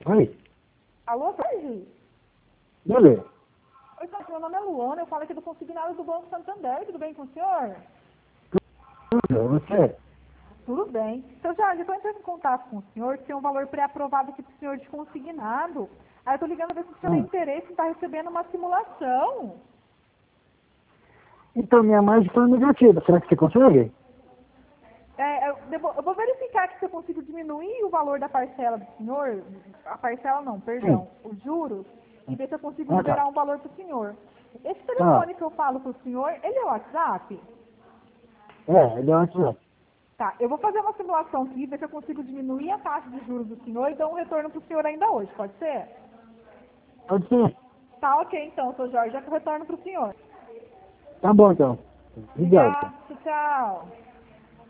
Oi, Alô, Jorge? beleza. Oi, Jorge, meu nome é Luana, eu falo aqui do consignado do Banco Santander, tudo bem com o senhor? Tudo, você? Tudo bem. Seu Jorge, eu estou entrando em contato com o senhor, que tem um valor pré-aprovado aqui para o senhor de consignado. Aí eu estou ligando a ver se o senhor tem Hum. interesse em estar recebendo uma simulação. Então, minha margem foi negativa. Será que você consegue? Eu vou verificar aqui se eu consigo diminuir o valor da parcela do senhor, a parcela não, Sim. perdão, os juros, e ver se eu consigo Ah, tá. liberar um valor para o senhor. Esse Tá. telefone que eu falo para o senhor, ele é o WhatsApp? Ele é antes. Tá, eu vou fazer uma simulação aqui, ver se eu consigo diminuir a taxa de juros do senhor e dar um retorno para o senhor ainda hoje, pode ser? Pode ser? Tá, ok então, seu Jorge, já que eu retorno para o senhor. Tá bom, então. Obrigado. Obrigada, tchau.